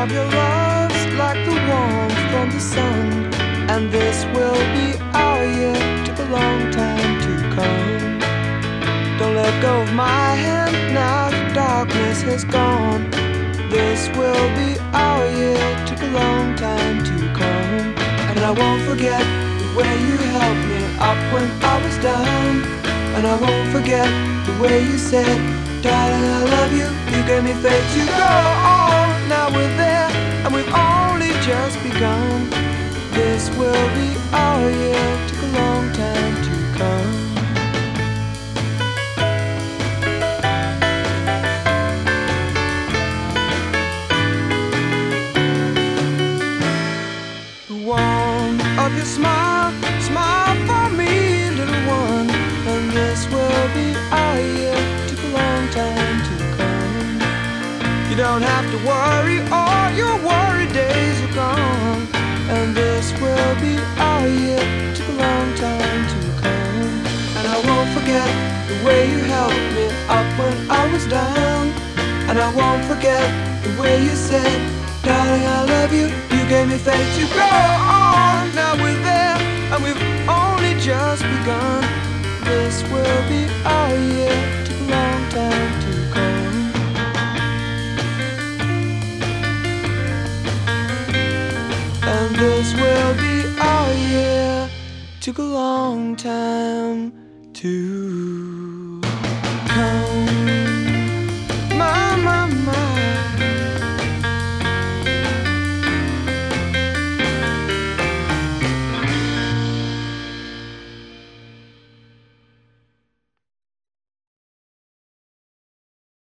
of your love's like the warmth from the sun, and this will be our year. Took a long time to come. Don't let go of my hand now the darkness has gone. This will be our year. Took a long time to come. And I won't forget the way you helped me up when I was down. And I won't forget the way you said, darling, I love you. You gave me faith to go on. Now we're there, and we've only just begun. This will be our year. Took a long time to come. The warmth of your smile, smile for me, little one. And this will be our year. Took a long time to come. You don't have to worry, all your worry days are gone. And this will be our year. Took a long time to come. And I won't forget the way you helped me up when I was down. And I won't forget the way you said, darling, I love you. You gave me faith to go on. Now we're there, and we've only just begun. This will be our year. Took a long time to come. And this will be our year. Took a long time to